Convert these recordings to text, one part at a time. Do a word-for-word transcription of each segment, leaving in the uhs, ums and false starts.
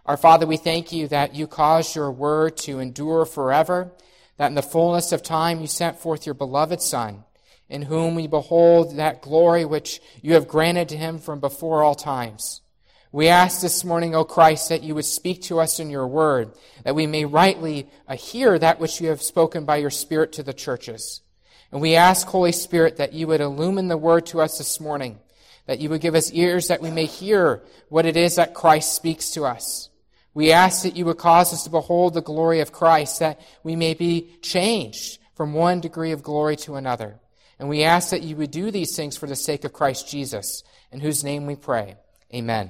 Our Father, we thank you that you caused your word to endure forever, that in the fullness of time you sent forth your beloved Son, in whom we behold that glory which you have granted to him from before all times. We ask this morning, O Christ, that you would speak to us in your word, that we may rightly uh, hear that which you have spoken by your Spirit to the churches. And we ask, Holy Spirit, that you would illumine the word to us this morning, that you would give us ears that we may hear what it is that Christ speaks to us. We ask that you would cause us to behold the glory of Christ, that we may be changed from one degree of glory to another. And we ask that you would do these things for the sake of Christ Jesus, in whose name we pray. Amen.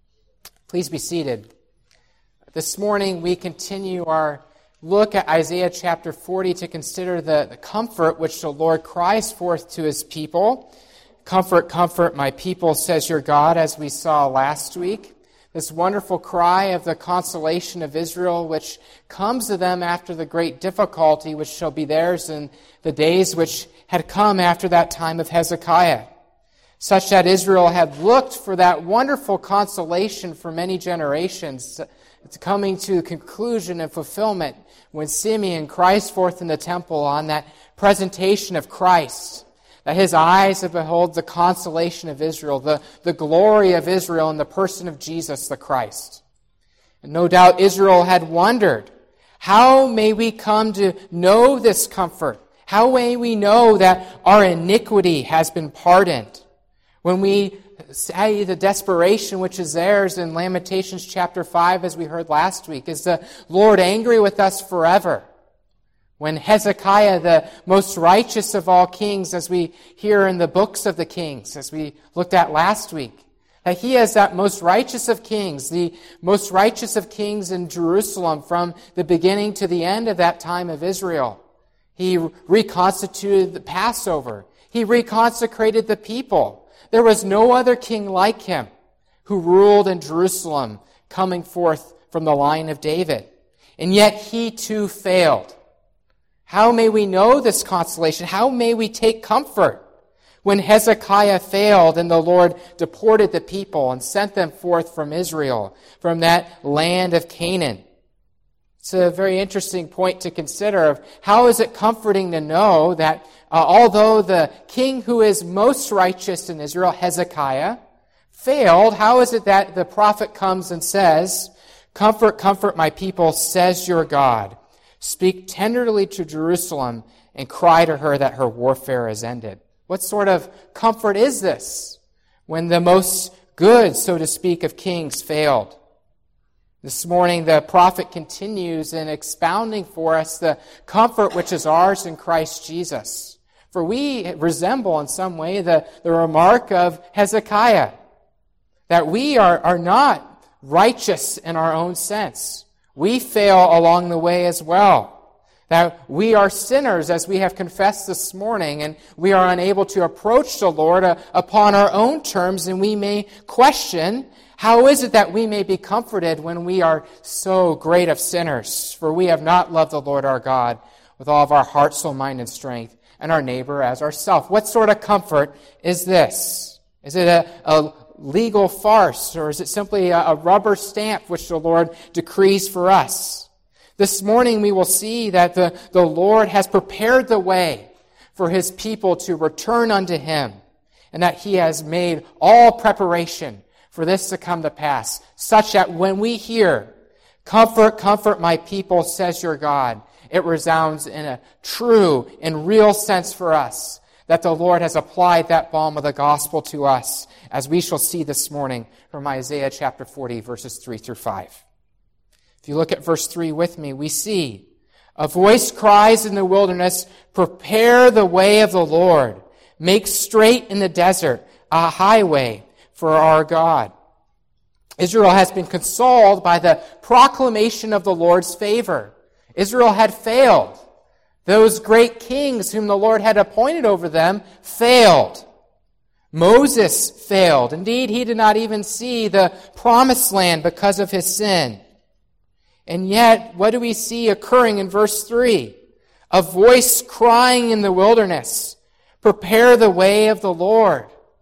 Please be seated. This morning we continue our look at Isaiah chapter forty to consider the, the comfort which the Lord cries forth to his people. Comfort, comfort, my people, says your God, as we saw last week. This wonderful cry of the consolation of Israel, which comes to them after the great difficulty which shall be theirs in the days which had come after that time of Hezekiah. Such that Israel had looked for that wonderful consolation for many generations. It's coming to conclusion and fulfillment when Simeon cries forth in the temple on that presentation of Christ, that his eyes have beheld the consolation of Israel, the, the glory of Israel in the person of Jesus the Christ. And no doubt Israel had wondered, how may we come to know this comfort? How may we know that our iniquity has been pardoned? When we say the desperation which is theirs in Lamentations chapter five, as we heard last week, is the Lord angry with us forever? When Hezekiah, the most righteous of all kings, as we hear in the books of the kings, as we looked at last week, that he is that most righteous of kings, the most righteous of kings in Jerusalem from the beginning to the end of that time of Israel. He reconstituted the Passover. He reconsecrated the people. There was no other king like him who ruled in Jerusalem, coming forth from the line of David. And yet he too failed. How may we know this consolation? How may we take comfort when Hezekiah failed and the Lord deported the people and sent them forth from Israel, from that land of Canaan? It's a very interesting point to consider of how is it comforting to know that uh, although the king who is most righteous in Israel, Hezekiah, failed, how is it that the prophet comes and says, "Comfort, comfort my people, says your God. Speak tenderly to Jerusalem and cry to her that her warfare is ended." What sort of comfort is this when the most good, so to speak, of kings failed? This morning the prophet continues in expounding for us the comfort which is ours in Christ Jesus. For we resemble in some way the, the remark of Hezekiah, that we are, are not righteous in our own sense. We fail along the way as well. That we are sinners, as we have confessed this morning, and we are unable to approach the Lord uh, upon our own terms, and we may question, how is it that we may be comforted when we are so great of sinners? For we have not loved the Lord our God with all of our heart, soul, mind, and strength, and our neighbor as ourselves. What sort of comfort is this? Is it a, a legal farce, or is it simply a, a rubber stamp which the Lord decrees for us? This morning we will see that the, the Lord has prepared the way for his people to return unto him, and that he has made all preparation for this to come to pass, such that when we hear, "Comfort, comfort my people, says your God," it resounds in a true and real sense for us that the Lord has applied that balm of the gospel to us, as we shall see this morning from Isaiah chapter forty, verses three through five. If you look at verse three with me, we see, "A voice cries in the wilderness, prepare the way of the Lord. Make straight in the desert a highway for our God." Israel has been consoled by the proclamation of the Lord's favor. Israel had failed. Those great kings whom the Lord had appointed over them failed. Moses failed. Indeed, he did not even see the promised land because of his sin. And yet, what do we see occurring in verse three? A voice crying in the wilderness, "Prepare the way of the Lord."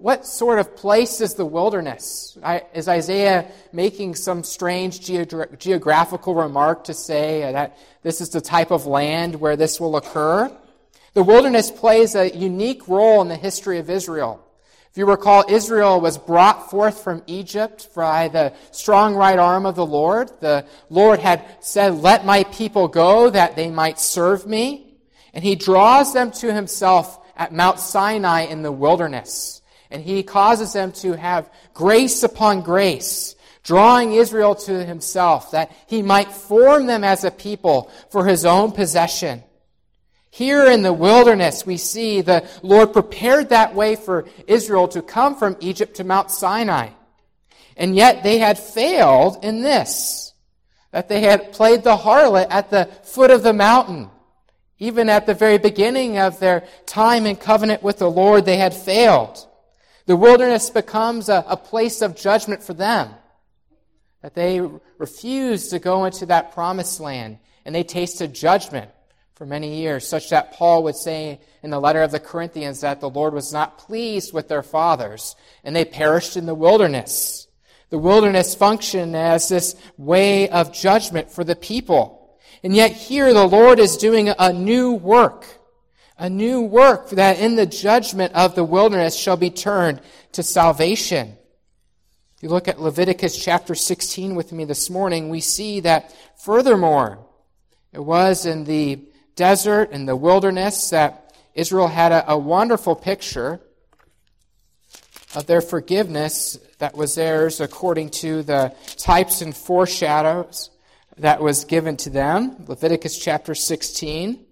what sort of place is the wilderness? I, is Isaiah making some strange geogra- geographical remark to say that this is the type of land where this will occur? The wilderness plays a unique role in the history of Israel. If you recall, Israel was brought forth from Egypt by the strong right arm of the Lord. The Lord had said, "Let my people go that they might serve me." And he draws them to himself at Mount Sinai in the wilderness. And he causes them to have grace upon grace, drawing Israel to himself, that he might form them as a people for his own possession. Here in the wilderness, we see the Lord prepared that way for Israel to come from Egypt to Mount Sinai. And yet they had failed in this, that they had played the harlot at the foot of the mountain. Even at the very beginning of their time in covenant with the Lord, they had failed. The wilderness becomes a, a place of judgment for them, that they refused to go into that promised land, and they tasted judgment for many years, such that Paul would say in the letter of the Corinthians that the Lord was not pleased with their fathers, and they perished in the wilderness. The wilderness functioned as this way of judgment for the people. And yet here the Lord is doing a new work. A new work that in the judgment of the wilderness shall be turned to salvation. If you look at Leviticus chapter sixteen with me this morning, we see that furthermore, it was in the desert and the wilderness that Israel had a, a wonderful picture of their forgiveness that was theirs according to the types and foreshadows that was given to them. Leviticus chapter sixteen.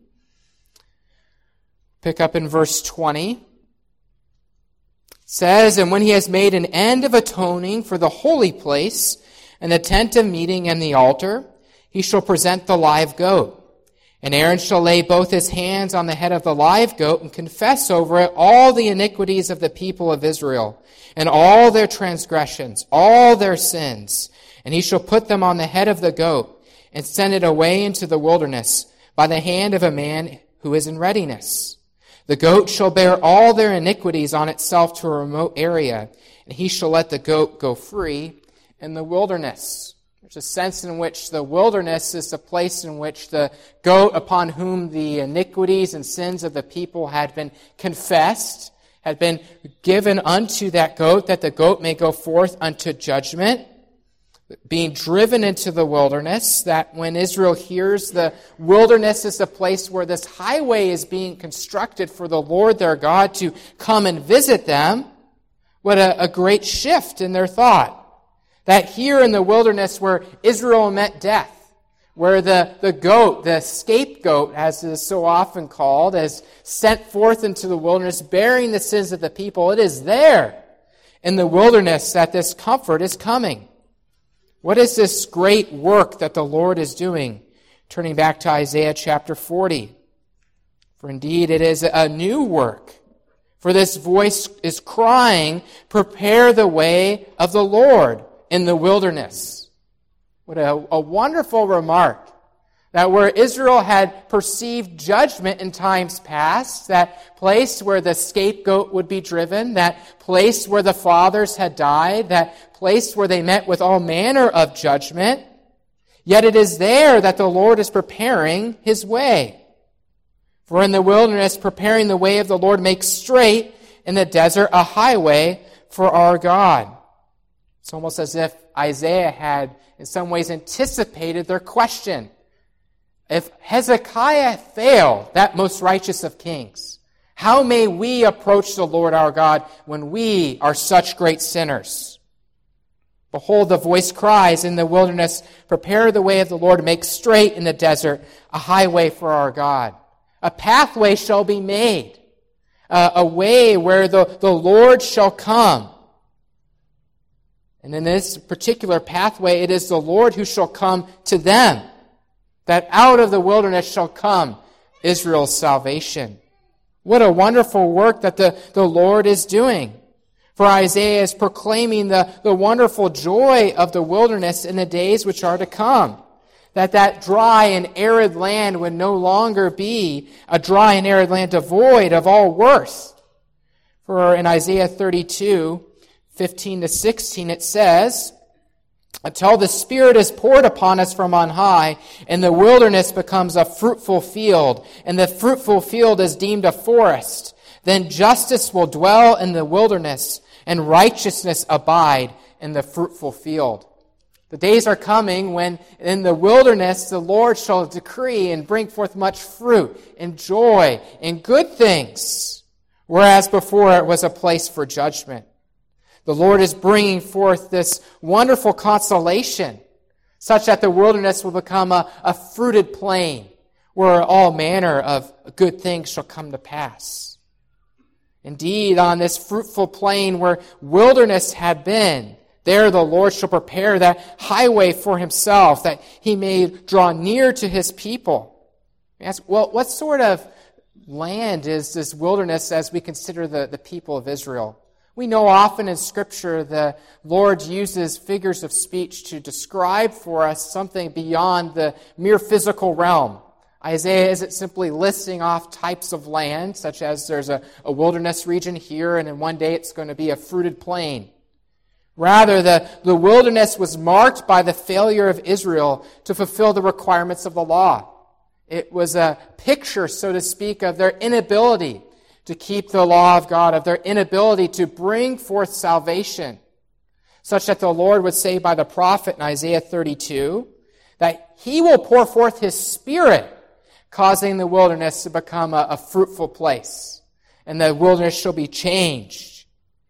Pick up in verse twenty. It says, "And when he has made an end of atoning for the holy place, and the tent of meeting and the altar, he shall present the live goat. And Aaron shall lay both his hands on the head of the live goat and confess over it all the iniquities of the people of Israel, and all their transgressions, all their sins. And he shall put them on the head of the goat, and send it away into the wilderness by the hand of a man who is in readiness. The goat shall bear all their iniquities on itself to a remote area, and he shall let the goat go free in the wilderness." There's a sense in which the wilderness is the place in which the goat upon whom the iniquities and sins of the people had been confessed, had been given unto that goat, that the goat may go forth unto judgment, being driven into the wilderness, that when Israel hears the wilderness is the place where this highway is being constructed for the Lord their God to come and visit them, what a, a great shift in their thought. That here in the wilderness where Israel met death, where the, the goat, the scapegoat, as it is so often called, is sent forth into the wilderness bearing the sins of the people, it is there in the wilderness that this comfort is coming. What is this great work that the Lord is doing? Turning back to Isaiah chapter forty. "For indeed it is a new work. For this voice is crying, prepare the way of the Lord in the wilderness." What a, a wonderful remark. That where Israel had perceived judgment in times past, that place where the scapegoat would be driven, that place where the fathers had died, that place where they met with all manner of judgment, yet it is there that the Lord is preparing his way. For in the wilderness, preparing the way of the Lord makes straight in the desert a highway for our God. It's almost as if Isaiah had in some ways anticipated their question. If Hezekiah failed, that most righteous of kings, how may we approach the Lord our God when we are such great sinners? Behold, the voice cries in the wilderness, prepare the way of the Lord, make straight in the desert a highway for our God. A pathway shall be made, a, a way where the, the Lord shall come. And in this particular pathway, it is the Lord who shall come to them, that out of the wilderness shall come Israel's salvation. What a wonderful work that the, the Lord is doing. For Isaiah is proclaiming the, the wonderful joy of the wilderness in the days which are to come. That that dry and arid land would no longer be a dry and arid land devoid of all worth. For in Isaiah thirty-two, fifteen to sixteen, it says, until the Spirit is poured upon us from on high, and the wilderness becomes a fruitful field, and the fruitful field is deemed a forest, then justice will dwell in the wilderness, and righteousness abide in the fruitful field. The days are coming when in the wilderness the Lord shall decree and bring forth much fruit and joy and good things, whereas before it was a place for judgment. The Lord is bringing forth this wonderful consolation, such that the wilderness will become a, a fruited plain, where all manner of good things shall come to pass. Indeed, on this fruitful plain where wilderness had been, there the Lord shall prepare that highway for himself, that he may draw near to his people. You ask, well, what sort of land is this wilderness as we consider the, the people of Israel? We know often in Scripture the Lord uses figures of speech to describe for us something beyond the mere physical realm. Isaiah isn't simply listing off types of land, such as there's a, a wilderness region here, and in one day it's going to be a fruited plain. Rather, the, the wilderness was marked by the failure of Israel to fulfill the requirements of the law. It was a picture, so to speak, of their inability to keep the law of God, of their inability to bring forth salvation, such that the Lord would say by the prophet in Isaiah thirty-two that he will pour forth his Spirit, causing the wilderness to become a, a fruitful place, and the wilderness shall be changed.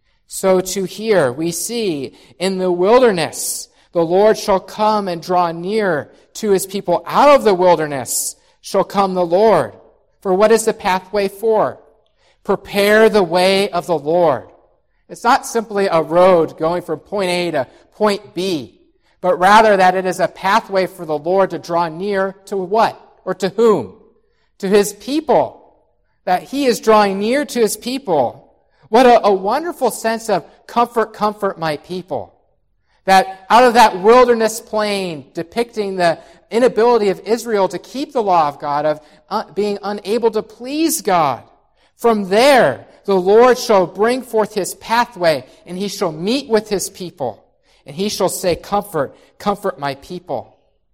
So to here we see in the wilderness the Lord shall come and draw near to his people. Out of the wilderness shall come the Lord. For what is the pathway for? Prepare the way of the Lord. It's not simply a road going from point A to point B, but rather that it is a pathway for the Lord to draw near to what? Or to whom? To his people. That he is drawing near to his people. What a, a wonderful sense of comfort, comfort my people. That out of that wilderness plain depicting the inability of Israel to keep the law of God, of uh, being unable to please God, from there the Lord shall bring forth his pathway, and he shall meet with his people, and he shall say, comfort, comfort my people.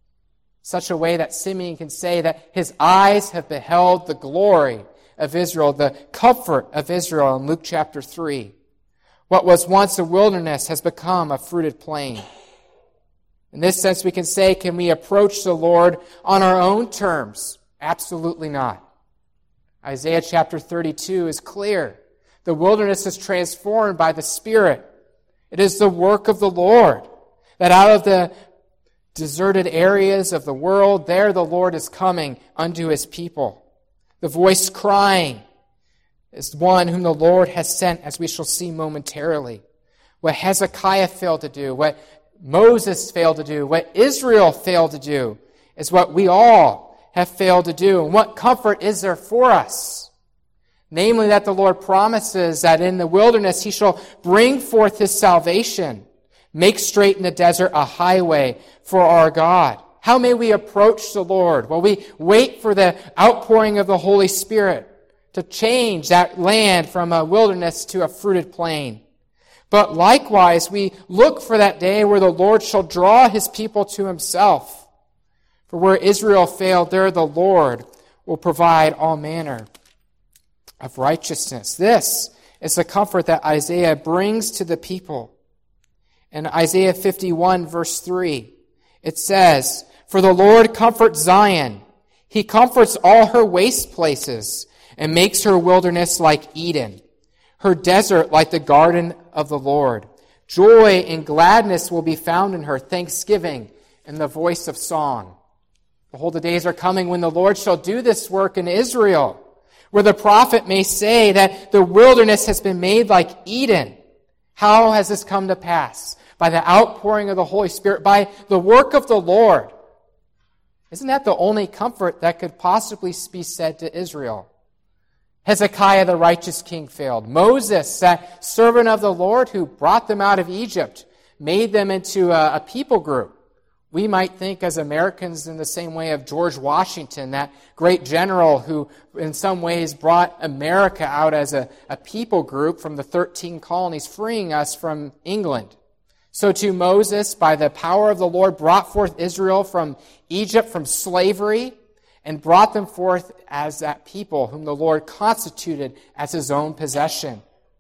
Such a way that Simeon can say that his eyes have beheld the glory of Israel, the comfort of Israel in Luke chapter three. What was once a wilderness has become a fruited plain. In this sense, we can say, can we approach the Lord on our own terms? Absolutely not. Isaiah chapter thirty-two is clear. The wilderness is transformed by the Spirit. It is the work of the Lord, that out of the deserted areas of the world, there the Lord is coming unto his people. The voice crying is one whom the Lord has sent, as we shall see momentarily. What Hezekiah failed to do, what Moses failed to do, what Israel failed to do, is what we all have failed to do. And what comfort is there for us? Namely, that the Lord promises that in the wilderness he shall bring forth his salvation, make straight in the desert a highway for our God. How may we approach the Lord? Well, we wait for the outpouring of the Holy Spirit to change that land from a wilderness to a fruited plain. But likewise, we look for that day where the Lord shall draw his people to himself. For where Israel failed, there the Lord will provide all manner of righteousness. This is the comfort that Isaiah brings to the people. In Isaiah fifty-one, verse three, it says, for the Lord comforts Zion. He comforts all her waste places and makes her wilderness like Eden, her desert like the garden of the Lord. Joy and gladness will be found in her, thanksgiving and the voice of song. Behold, the days are coming when the Lord shall do this work in Israel, where the prophet may say that the wilderness has been made like Eden. How has this come to pass? By the outpouring of the Holy Spirit, by the work of the Lord. Isn't that the only comfort that could possibly be said to Israel? Hezekiah, the righteous king, failed. Moses, that servant of the Lord who brought them out of Egypt, made them into a, a people group. We might think as Americans in the same way of George Washington, that great general who in some ways brought America out as a, a people group from the thirteen colonies, freeing us from England. So too Moses, by the power of the Lord, brought forth Israel from Egypt, from slavery, and brought them forth as that people whom the Lord constituted as his own possession.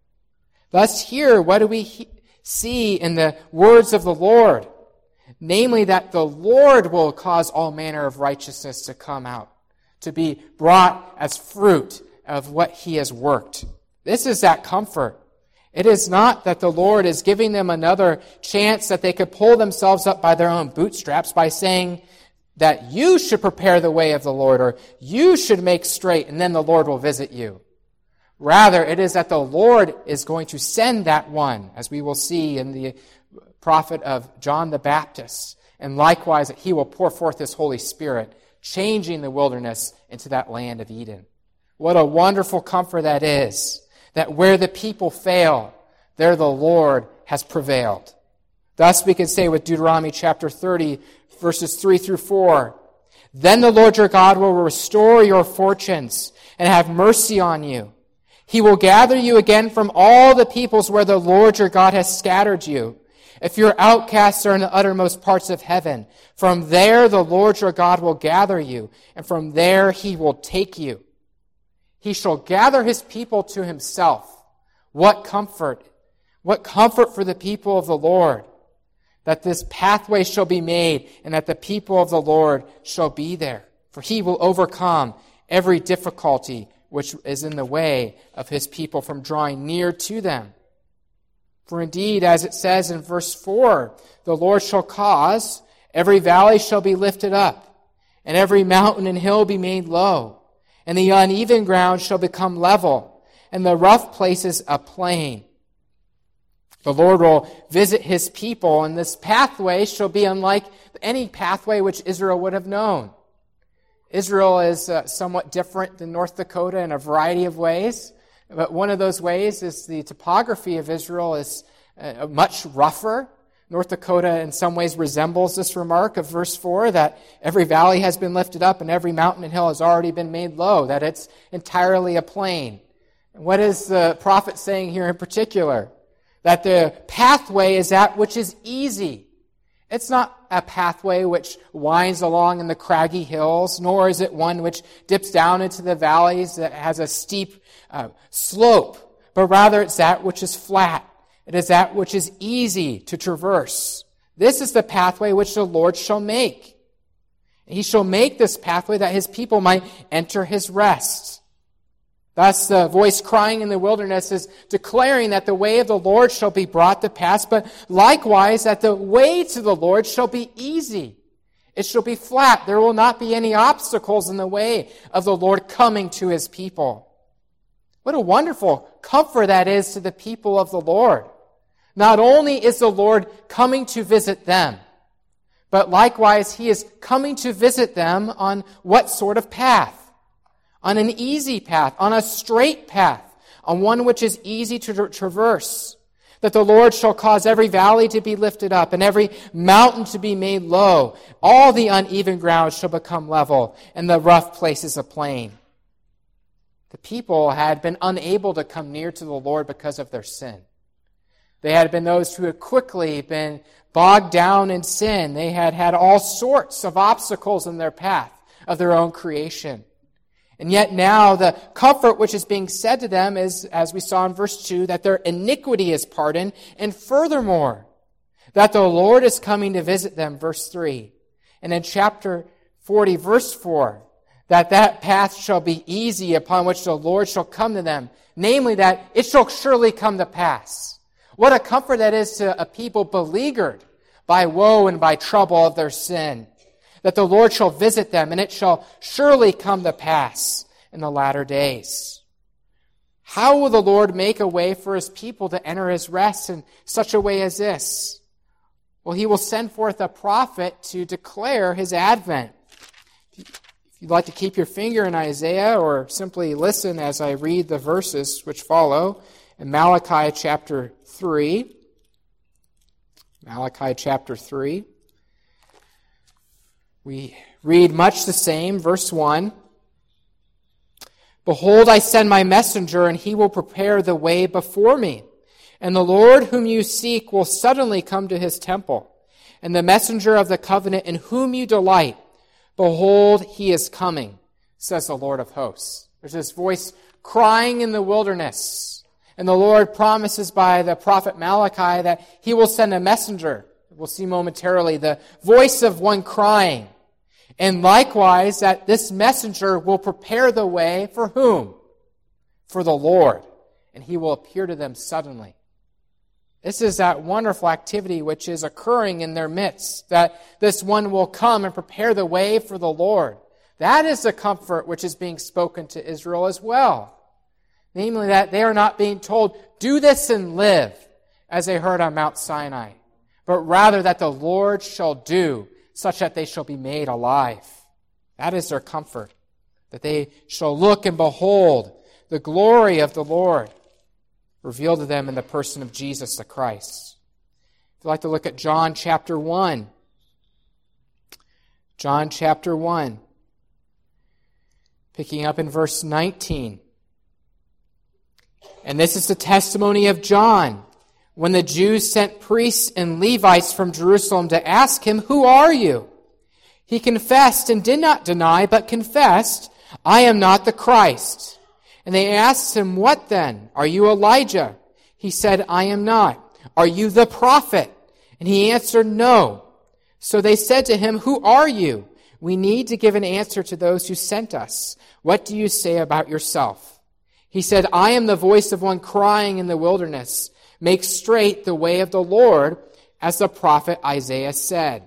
Thus here, what do we he- see in the words of the Lord? Namely, that the Lord will cause all manner of righteousness to come out, to be brought as fruit of what he has worked. This is that comfort. It is not that the Lord is giving them another chance that they could pull themselves up by their own bootstraps by saying that you should prepare the way of the Lord, or you should make straight, and then the Lord will visit you. Rather, it is that the Lord is going to send that one, as we will see in the prophet of John the Baptist, and likewise that he will pour forth his Holy Spirit, changing the wilderness into that land of Eden. What a wonderful comfort that is, that where the people fail, there the Lord has prevailed. Thus we can say with Deuteronomy chapter thirty, verses three through four, "Then the Lord your God will restore your fortunes and have mercy on you. He will gather you again from all the peoples where the Lord your God has scattered you. If your outcasts are in the uttermost parts of heaven, from there the Lord your God will gather you, and from there he will take you. He shall gather his people to himself." What comfort! What comfort for the people of the Lord, that this pathway shall be made, and that the people of the Lord shall be there. For he will overcome every difficulty which is in the way of his people from drawing near to them. For indeed, as it says in verse four, "The Lord shall cause every valley shall be lifted up, and every mountain and hill be made low, and the uneven ground shall become level, and the rough places a plain." The Lord will visit his people, and this pathway shall be unlike any pathway which Israel would have known. Israel is uh, somewhat different than North Dakota in a variety of ways. But one of those ways is the topography of Israel is uh, much rougher. North Dakota in some ways resembles this remark of verse four, that every valley has been lifted up and every mountain and hill has already been made low, that it's entirely a plain. And what is the prophet saying here in particular? That the pathway is that which is easy. It's not a pathway which winds along in the craggy hills, nor is it one which dips down into the valleys that has a steep uh, slope, but rather it's that which is flat. It is that which is easy to traverse. This is the pathway which the Lord shall make. He shall make this pathway that his people might enter his rest. Thus the voice crying in the wilderness is declaring that the way of the Lord shall be brought to pass, but likewise that the way to the Lord shall be easy. It shall be flat. There will not be any obstacles in the way of the Lord coming to his people. What a wonderful comfort that is to the people of the Lord. Not only is the Lord coming to visit them, but likewise he is coming to visit them on what sort of path? On an easy path, on a straight path, on one which is easy to tra- traverse. That the Lord shall cause every valley to be lifted up and every mountain to be made low. All the uneven ground shall become level and the rough places a plain. The people had been unable to come near to the Lord because of their sin. They had been those who had quickly been bogged down in sin. They had had all sorts of obstacles in their path of their own creation. And yet now the comfort which is being said to them is, as we saw in verse two, that their iniquity is pardoned, and furthermore, that the Lord is coming to visit them, verse three. And in chapter forty, verse four, that that path shall be easy upon which the Lord shall come to them, namely that it shall surely come to pass. What a comfort that is to a people beleaguered by woe and by trouble of their sin. That the Lord shall visit them, and it shall surely come to pass in the latter days. How will the Lord make a way for his people to enter his rest in such a way as this? Well, he will send forth a prophet to declare his advent. If you'd like to keep your finger in Isaiah, or simply listen as I read the verses which follow, in Malachi chapter three. Malachi chapter three. We read much the same, verse one. Behold, I send my messenger, and he will prepare the way before me. And the Lord whom you seek will suddenly come to his temple. And the messenger of the covenant in whom you delight, behold, he is coming, says the Lord of hosts. There's this voice crying in the wilderness. And the Lord promises by the prophet Malachi that he will send a messenger. We'll see momentarily the voice of one crying. And likewise, that this messenger will prepare the way for whom? For the Lord. And he will appear to them suddenly. This is that wonderful activity which is occurring in their midst, that this one will come and prepare the way for the Lord. That is the comfort which is being spoken to Israel as well. Namely, that they are not being told, do this and live, as they heard on Mount Sinai, but rather that the Lord shall do such that they shall be made alive. That is their comfort, that they shall look and behold the glory of the Lord revealed to them in the person of Jesus the Christ. If you'd like to look at John chapter one, John chapter one, picking up in verse nineteen. And this is the testimony of John, when the Jews sent priests and Levites from Jerusalem to ask him, who are you? He confessed and did not deny, but confessed, I am not the Christ. And they asked him, what then? Are you Elijah? He said, I am not. Are you the prophet? And he answered, no. So they said to him, who are you? We need to give an answer to those who sent us. What do you say about yourself? He said, I am the voice of one crying in the wilderness, make straight the way of the Lord, as the prophet Isaiah said.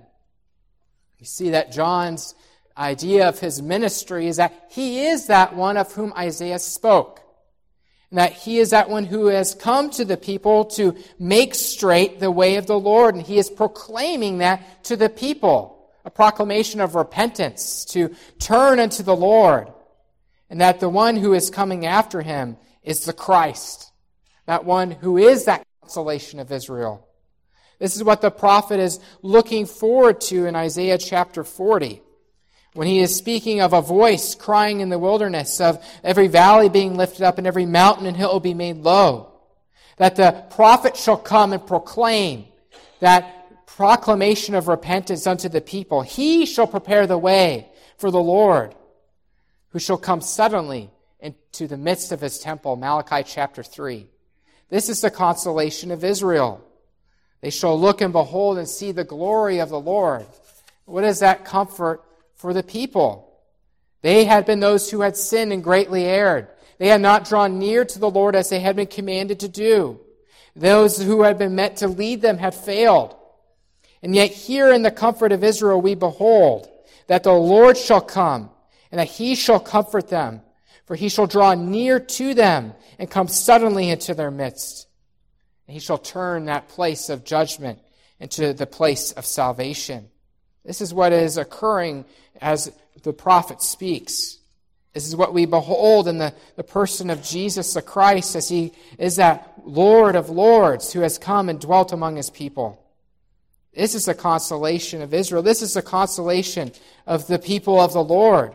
You see that John's idea of his ministry is that he is that one of whom Isaiah spoke. And that he is that one who has come to the people to make straight the way of the Lord. And he is proclaiming that to the people, a proclamation of repentance, to turn unto the Lord. And that the one who is coming after him is the Christ. That one who is that consolation of Israel. This is what the prophet is looking forward to in Isaiah chapter forty. When he is speaking of a voice crying in the wilderness, of every valley being lifted up and every mountain and hill be made low. That the prophet shall come and proclaim that proclamation of repentance unto the people. He shall prepare the way for the Lord, who shall come suddenly into the midst of his temple. Malachi chapter three. This is the consolation of Israel. They shall look and behold and see the glory of the Lord. What is that comfort for the people? They had been those who had sinned and greatly erred. They had not drawn near to the Lord as they had been commanded to do. Those who had been meant to lead them had failed. And yet here in the comfort of Israel we behold that the Lord shall come and that he shall comfort them. For he shall draw near to them and come suddenly into their midst. And he shall turn that place of judgment into the place of salvation. This is what is occurring as the prophet speaks. This is what we behold in the, the person of Jesus the Christ, as he is that Lord of lords who has come and dwelt among his people. This is the consolation of Israel. This is the consolation of the people of the Lord.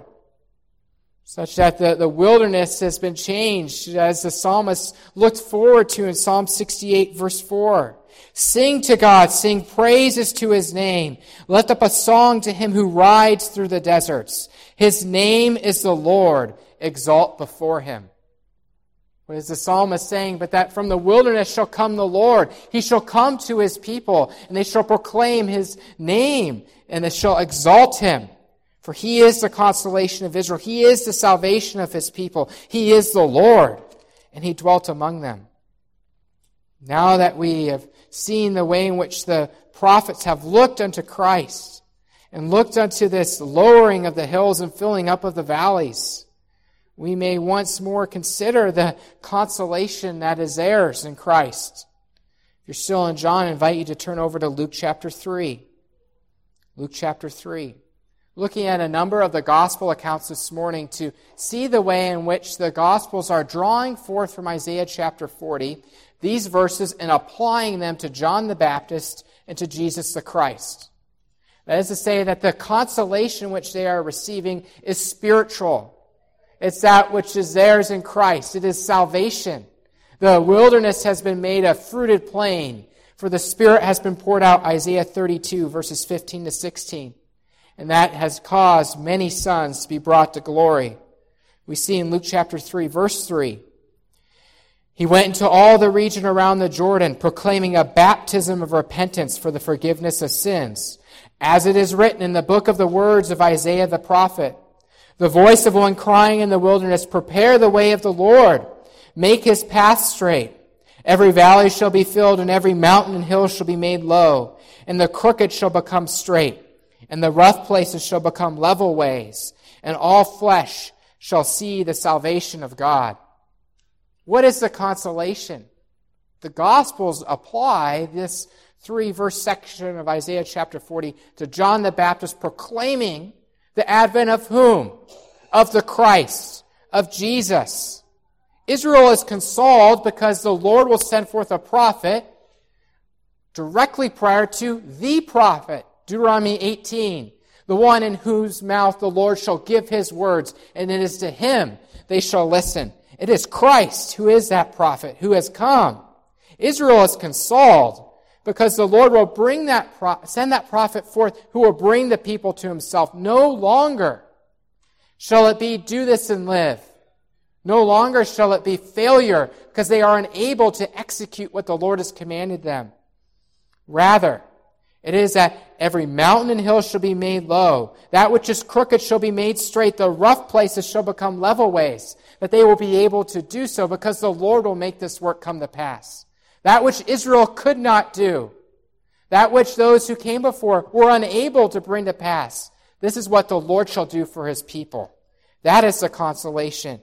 Such that the, the wilderness has been changed, as the psalmist looked forward to in Psalm sixty-eight, verse four. Sing to God, sing praises to his name. Lift up a song to him who rides through the deserts. His name is the Lord. Exalt before him. What is the psalmist saying? But that from the wilderness shall come the Lord. He shall come to his people, and they shall proclaim his name, and they shall exalt him. For he is the consolation of Israel. He is the salvation of his people. He is the Lord, and he dwelt among them. Now that we have seen the way in which the prophets have looked unto Christ and looked unto this lowering of the hills and filling up of the valleys, we may once more consider the consolation that is theirs in Christ. If you're still in John, I invite you to turn over to Luke chapter three. Luke chapter three. Looking at a number of the gospel accounts this morning to see the way in which the gospels are drawing forth from Isaiah chapter forty these verses and applying them to John the Baptist and to Jesus the Christ. That is to say that the consolation which they are receiving is spiritual. It's that which is theirs in Christ. It is salvation. The wilderness has been made a fruited plain, for the Spirit has been poured out, Isaiah thirty-two, verses fifteen to sixteen. And that has caused many sons to be brought to glory. We see in Luke chapter three, verse three, he went into all the region around the Jordan, proclaiming a baptism of repentance for the forgiveness of sins, as it is written in the book of the words of Isaiah the prophet, the voice of one crying in the wilderness, prepare the way of the Lord, make his path straight. Every valley shall be filled, and every mountain and hill shall be made low, and the crooked shall become straight, and the rough places shall become level ways, and all flesh shall see the salvation of God. What is the consolation? The Gospels apply this three-verse section of Isaiah chapter forty to John the Baptist proclaiming the advent of whom? Of the Christ, of Jesus. Israel is consoled because the Lord will send forth a prophet directly prior to the prophet, Deuteronomy eighteen, the one in whose mouth the Lord shall give his words, and it is to him they shall listen. It is Christ who is that prophet, who has come. Israel is consoled because the Lord will bring that pro- send that prophet forth who will bring the people to himself. No longer shall it be do this and live. No longer shall it be failure because they are unable to execute what the Lord has commanded them. Rather, it is that every mountain and hill shall be made low. That which is crooked shall be made straight. The rough places shall become level ways. That they will be able to do so because the Lord will make this work come to pass. That which Israel could not do, that which those who came before were unable to bring to pass, this is what the Lord shall do for his people. That is the consolation.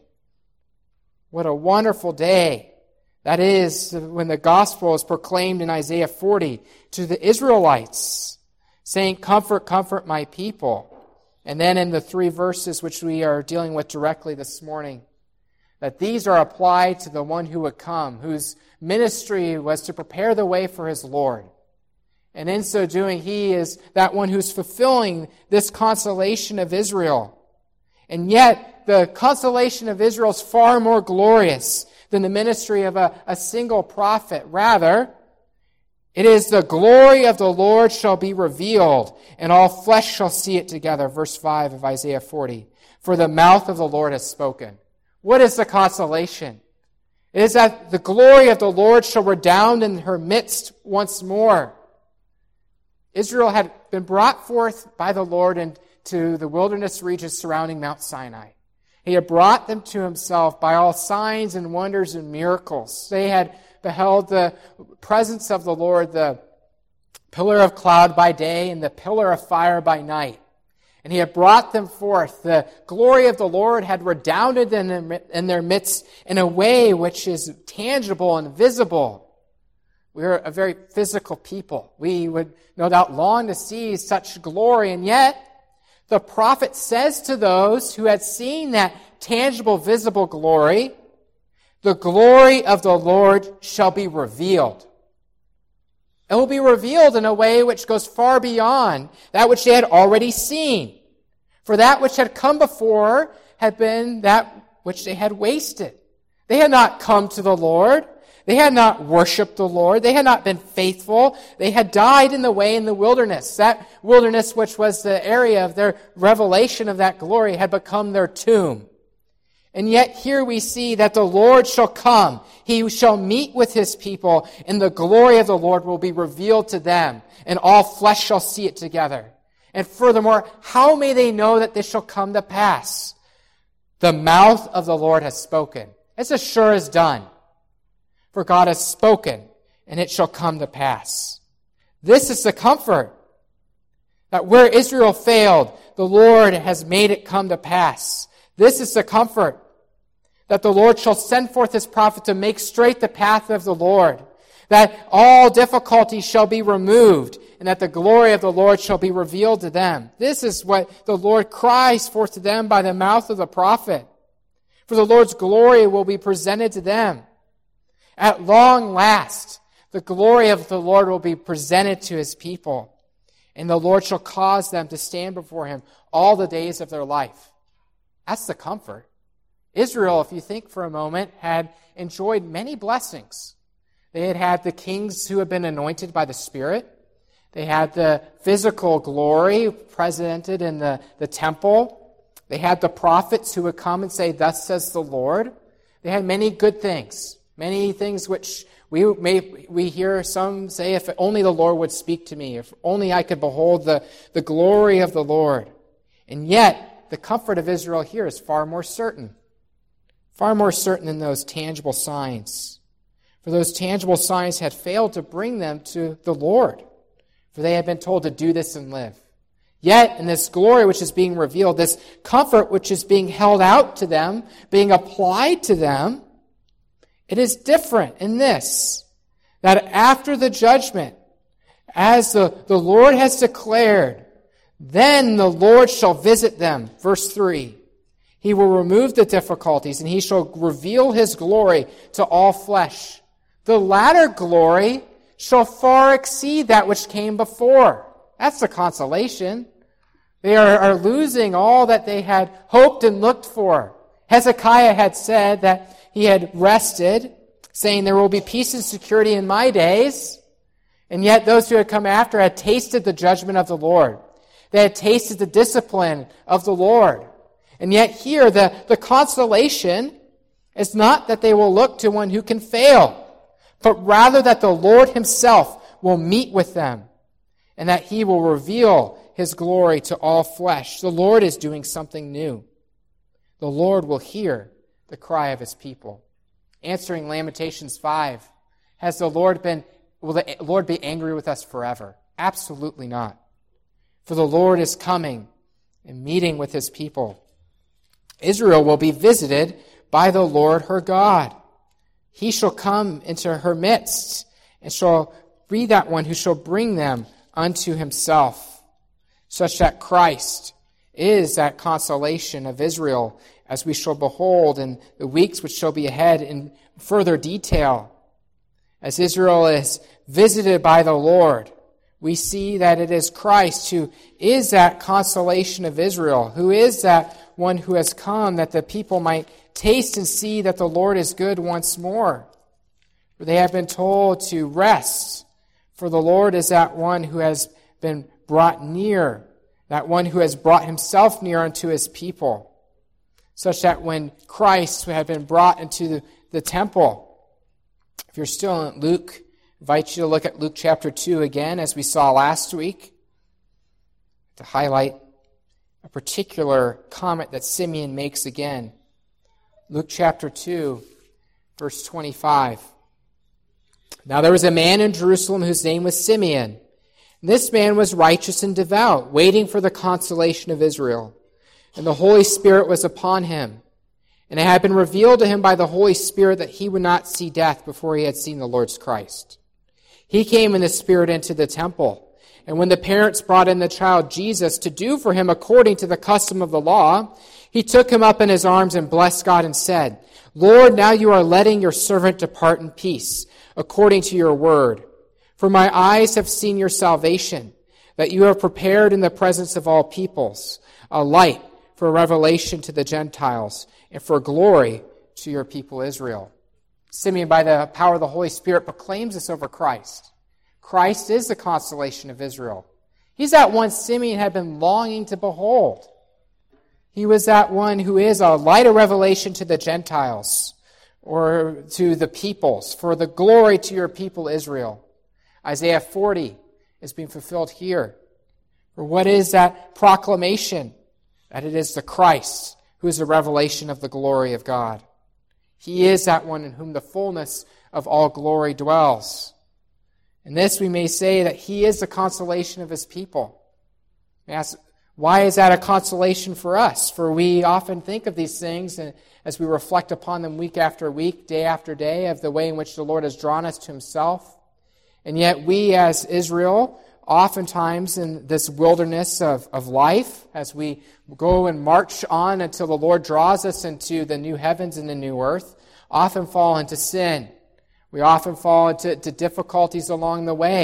What a wonderful day that is when the gospel is proclaimed in Isaiah forty to the Israelites, saying, comfort, comfort my people. And then in the three verses which we are dealing with directly this morning, that these are applied to the one who would come, whose ministry was to prepare the way for his Lord. And in so doing, he is that one who's fulfilling this consolation of Israel. And yet, the consolation of Israel is far more glorious than the ministry of a, a single prophet. Rather, it is the glory of the Lord shall be revealed, and all flesh shall see it together. Verse five of Isaiah forty. For the mouth of the Lord has spoken. What is the consolation? It is that the glory of the Lord shall redound in her midst once more. Israel had been brought forth by the Lord into the wilderness regions surrounding Mount Sinai. He had brought them to himself by all signs and wonders and miracles. They had beheld the presence of the Lord, the pillar of cloud by day and the pillar of fire by night. And he had brought them forth. The glory of the Lord had redounded in their midst in a way which is tangible and visible. We are a very physical people. We would no doubt long to see such glory, and yet the prophet says to those who had seen that tangible, visible glory, the glory of the Lord shall be revealed. It will be revealed in a way which goes far beyond that which they had already seen. For that which had come before had been that which they had wasted. They had not come to the Lord. They had not worshipped the Lord. They had not been faithful. They had died in the way in the wilderness. That wilderness, which was the area of their revelation of that glory, had become their tomb. And yet here we see that the Lord shall come. He shall meet with his people, and the glory of the Lord will be revealed to them, and all flesh shall see it together. And furthermore, how may they know that this shall come to pass? The mouth of the Lord has spoken. It's as sure as done. For God has spoken, and it shall come to pass. This is the comfort, that where Israel failed, the Lord has made it come to pass. This is the comfort, that the Lord shall send forth his prophet to make straight the path of the Lord, that all difficulties shall be removed, and that the glory of the Lord shall be revealed to them. This is what the Lord cries forth to them by the mouth of the prophet. For the Lord's glory will be presented to them. At long last, the glory of the Lord will be presented to his people. and the Lord shall cause them to stand before him all the days of their life. That's the comfort. Israel, if you think for a moment, had enjoyed many blessings. They had had the kings who had been anointed by the Spirit. They had the physical glory presented in the, the temple. They had the prophets who would come and say, "Thus says the Lord." They had many good things, many things which we may we hear some say, "If only the Lord would speak to me, if only I could behold the, the glory of the Lord." And yet, the comfort of Israel here is far more certain. Far more certain than those tangible signs. For those tangible signs had failed to bring them to the Lord. For they had been told to do this and live. Yet, in this glory which is being revealed, this comfort which is being held out to them, being applied to them, it is different in this, that after the judgment, as the, the Lord has declared, then the Lord shall visit them. Verse three. He will remove the difficulties, and he shall reveal his glory to all flesh. The latter glory shall far exceed that which came before. That's the consolation. They are, are losing all that they had hoped and looked for. Hezekiah had said that he had rested, saying, "There will be peace and security in my days." And yet those who had come after had tasted the judgment of the Lord. They had tasted the discipline of the Lord. And yet here, the, the consolation is not that they will look to one who can fail, but rather that the Lord himself will meet with them and that he will reveal his glory to all flesh. The Lord is doing something new. The Lord will hear the cry of his people. Answering Lamentations five, has the Lord been, will the Lord be angry with us forever? Absolutely not. For the Lord is coming and meeting with his people. Israel will be visited by the Lord her God. He shall come into her midst and shall be that one who shall bring them unto himself, such that Christ is that consolation of Israel, as we shall behold in the weeks which shall be ahead in further detail. As Israel is visited by the Lord, we see that it is Christ who is that consolation of Israel, who is that one who has come that the people might taste and see that the Lord is good once more. For they have been told to rest, for the Lord is that one who has been brought near, that one who has brought himself near unto his people, such that when Christ had been brought into the, the temple, if you're still in Luke, I invite you to look at Luke chapter two again, as we saw last week, to highlight a particular comment that Simeon makes again. Luke chapter two, verse twenty-five. Now there was a man in Jerusalem whose name was Simeon. This man was righteous and devout, waiting for the consolation of Israel. And the Holy Spirit was upon him. And it had been revealed to him by the Holy Spirit that he would not see death before he had seen the Lord's Christ. He came in the Spirit into the temple. And when the parents brought in the child Jesus to do for him according to the custom of the law, he took him up in his arms and blessed God and said, "Lord, now you are letting your servant depart in peace, according to your word. For my eyes have seen your salvation, that you have prepared in the presence of all peoples, a light for revelation to the Gentiles, and for glory to your people Israel." Simeon, by the power of the Holy Spirit, proclaims this over Christ. Christ is the consolation of Israel. He's that one Simeon had been longing to behold. He was that one who is a light of revelation to the Gentiles, or to the peoples, for the glory to your people Israel. Isaiah forty is being fulfilled here. For what is that proclamation? That it is the Christ who is the revelation of the glory of God. He is that one in whom the fullness of all glory dwells. In this we may say that he is the consolation of his people. We ask, why is that a consolation for us? For we often think of these things and as we reflect upon them week after week, day after day, of the way in which the Lord has drawn us to himself. And yet we as Israel, oftentimes in this wilderness of, of life, as we go and march on until the Lord draws us into the new heavens and the new earth, often fall into sin. We often fall into to difficulties along the way.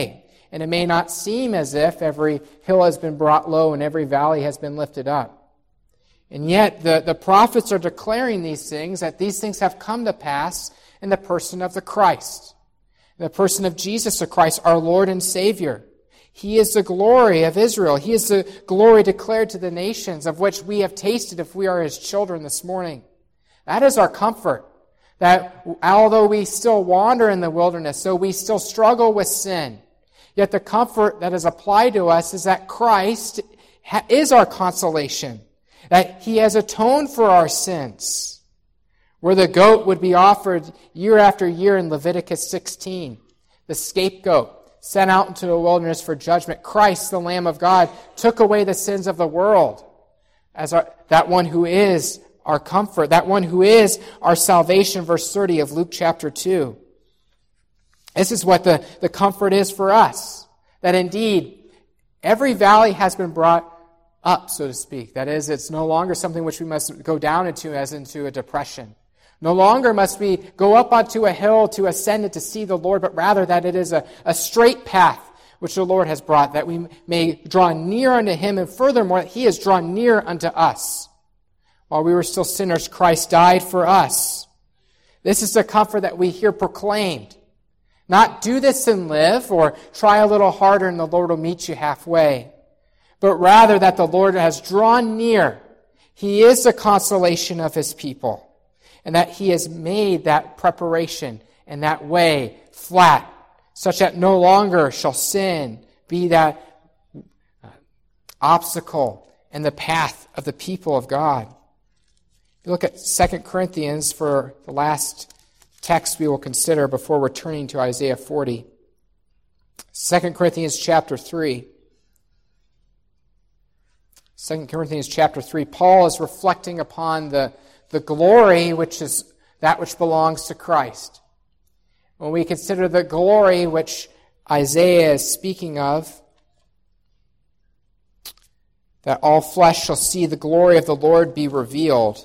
And it may not seem as if every hill has been brought low and every valley has been lifted up. And yet the, the prophets are declaring these things, that these things have come to pass in the person of the Christ, in the person of Jesus the Christ, our Lord and Savior. He is the glory of Israel. He is the glory declared to the nations, of which we have tasted if we are His children this morning. That is our comfort, that although we still wander in the wilderness, so we still struggle with sin, yet the comfort that is applied to us is that Christ is our consolation, that He has atoned for our sins. Where the goat would be offered year after year in Leviticus sixteen, the scapegoat sent out into the wilderness for judgment, Christ, the Lamb of God, took away the sins of the world as our, that one who is our comfort, that one who is our salvation, verse thirty of Luke chapter two. This is what the, the comfort is for us, that indeed every valley has been brought up, so to speak. That is, it's no longer something which we must go down into as into a depression. No longer must we go up onto a hill to ascend it to see the Lord, but rather that it is a, a straight path which the Lord has brought, that we may draw near unto Him, and furthermore, that He has drawn near unto us. While we were still sinners, Christ died for us. This is the comfort that we hear proclaimed. Not do this and live, or try a little harder and the Lord will meet you halfway, but rather that the Lord has drawn near. He is the consolation of His people, and that He has made that preparation and that way flat, such that no longer shall sin be that obstacle in the path of the people of God. If you look at Second Corinthians for the last text we will consider before returning to Isaiah forty. Second Corinthians chapter three. Second Corinthians chapter three, Paul is reflecting upon the, the glory which is that which belongs to Christ. When we consider the glory which Isaiah is speaking of, that all flesh shall see the glory of the Lord be revealed,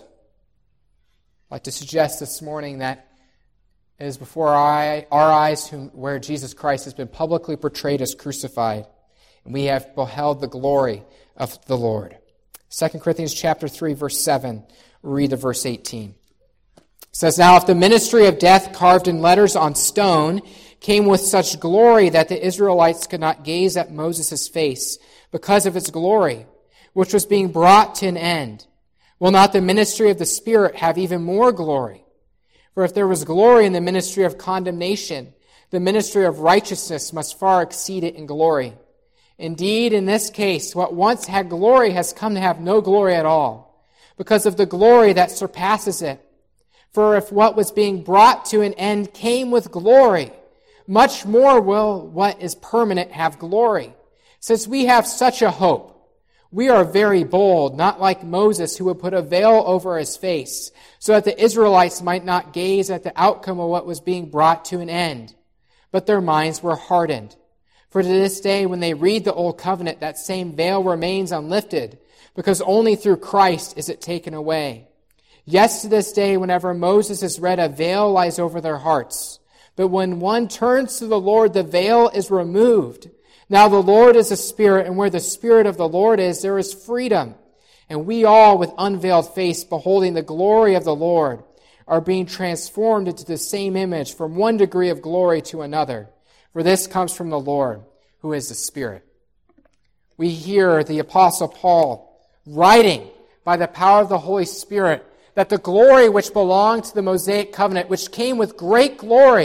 I'd like to suggest this morning that it is before our, our eyes whom, where Jesus Christ has been publicly portrayed as crucified, and we have beheld the glory of the Lord. Second Corinthians chapter three, verse seven, we'll read the verse eighteen. It says, "Now if the ministry of death carved in letters on stone came with such glory that the Israelites could not gaze at Moses' face because of its glory, which was being brought to an end, will not the ministry of the Spirit have even more glory? For if there was glory in the ministry of condemnation, the ministry of righteousness must far exceed it in glory. Indeed, in this case, what once had glory has come to have no glory at all, because of the glory that surpasses it. For if what was being brought to an end came with glory, much more will what is permanent have glory. Since we have such a hope, we are very bold, not like Moses, who would put a veil over his face, so that the Israelites might not gaze at the outcome of what was being brought to an end. But their minds were hardened. For to this day, when they read the Old Covenant, that same veil remains unlifted, because only through Christ is it taken away. Yes, to this day, whenever Moses is read, a veil lies over their hearts. But when one turns to the Lord, the veil is removed. Now the Lord is a Spirit, and where the Spirit of the Lord is, there is freedom. And we all, with unveiled face, beholding the glory of the Lord, are being transformed into the same image from one degree of glory to another. For this comes from the Lord, who is the Spirit." We hear the Apostle Paul writing by the power of the Holy Spirit that the glory which belonged to the Mosaic covenant, which came with great glory.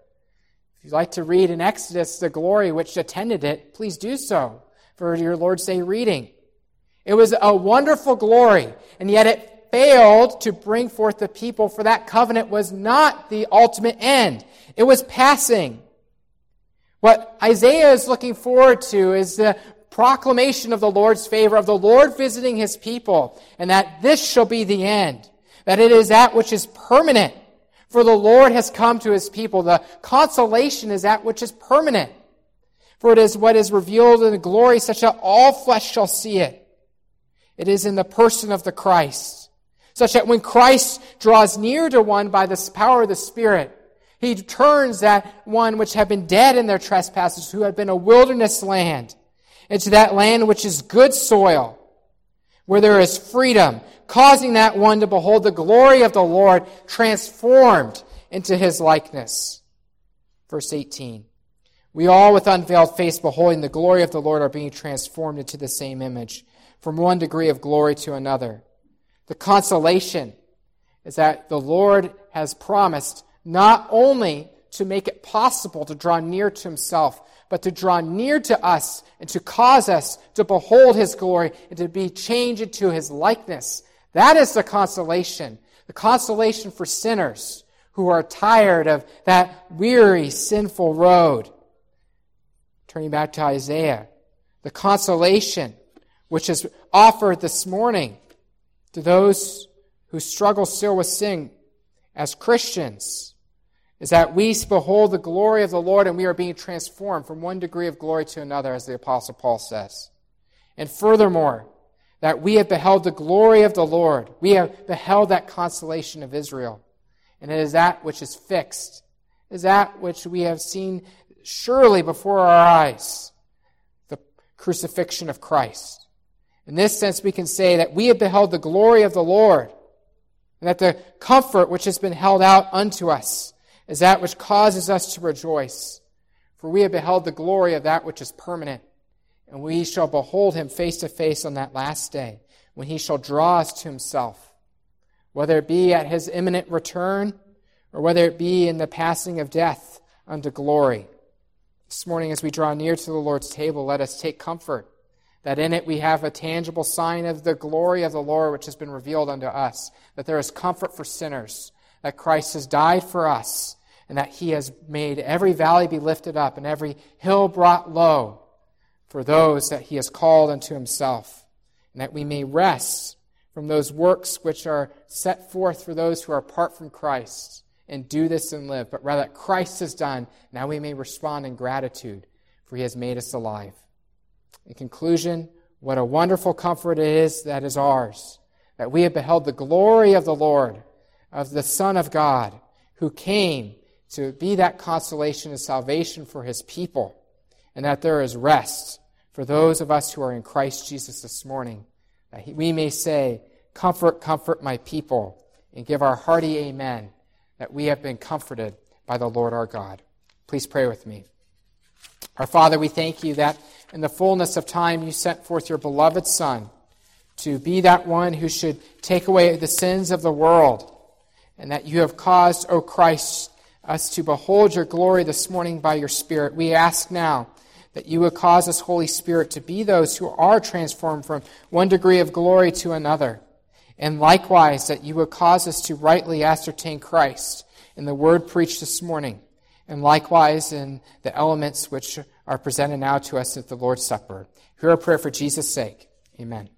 If you'd like to read in Exodus the glory which attended it, please do so for your Lord's Day reading. It was a wonderful glory, and yet it failed to bring forth the people, for that covenant was not the ultimate end. It was passing. What Isaiah is looking forward to is the proclamation of the Lord's favor, of the Lord visiting His people, and that this shall be the end, that it is that which is permanent. For the Lord has come to His people. The consolation is that which is permanent. For it is what is revealed in the glory, such that all flesh shall see it. It is in the person of the Christ, such that when Christ draws near to one by the power of the Spirit, He turns that one which had been dead in their trespasses, who had been a wilderness land, into that land which is good soil, where there is freedom, causing that one to behold the glory of the Lord transformed into his likeness. Verse eighteen. We all with unveiled face beholding the glory of the Lord are being transformed into the same image, from one degree of glory to another. The consolation is that the Lord has promised not only to make it possible to draw near to himself, but to draw near to us and to cause us to behold his glory and to be changed into his likeness. That is the consolation. The consolation for sinners who are tired of that weary, sinful road. Turning back to Isaiah, the consolation which is offered this morning to those who struggle still with sin as Christians is that we behold the glory of the Lord and we are being transformed from one degree of glory to another, as the Apostle Paul says. And furthermore, that we have beheld the glory of the Lord. We have beheld that consolation of Israel. And it is that which is fixed. It is that which we have seen surely before our eyes, the crucifixion of Christ. In this sense, we can say that we have beheld the glory of the Lord, and that the comfort which has been held out unto us is that which causes us to rejoice. For we have beheld the glory of that which is permanent, and we shall behold him face to face on that last day, when he shall draw us to himself, whether it be at his imminent return, or whether it be in the passing of death unto glory. This morning, as we draw near to the Lord's table, let us take comfort that in it we have a tangible sign of the glory of the Lord which has been revealed unto us, that there is comfort for sinners, that Christ has died for us, and that he has made every valley be lifted up and every hill brought low for those that he has called unto himself, and that we may rest from those works which are set forth for those who are apart from Christ, and do this and live, but rather that Christ has done, now we may respond in gratitude, for he has made us alive. In conclusion, what a wonderful comfort it is that is ours, that we have beheld the glory of the Lord, of the Son of God, who came to be that consolation and salvation for his people, and that there is rest for those of us who are in Christ Jesus this morning, that we may say, comfort, comfort my people, and give our hearty amen, that we have been comforted by the Lord our God. Please pray with me. Our Father, we thank you that in the fullness of time you sent forth your beloved Son to be that one who should take away the sins of the world, and that you have caused, O Christ, us to behold your glory this morning by your Spirit. We ask now that you would cause us, Holy Spirit, to be those who are transformed from one degree of glory to another, and likewise that you would cause us to rightly ascertain Christ in the word preached this morning, and likewise in the elements which are presented now to us at the Lord's Supper. Hear our prayer for Jesus' sake. Amen.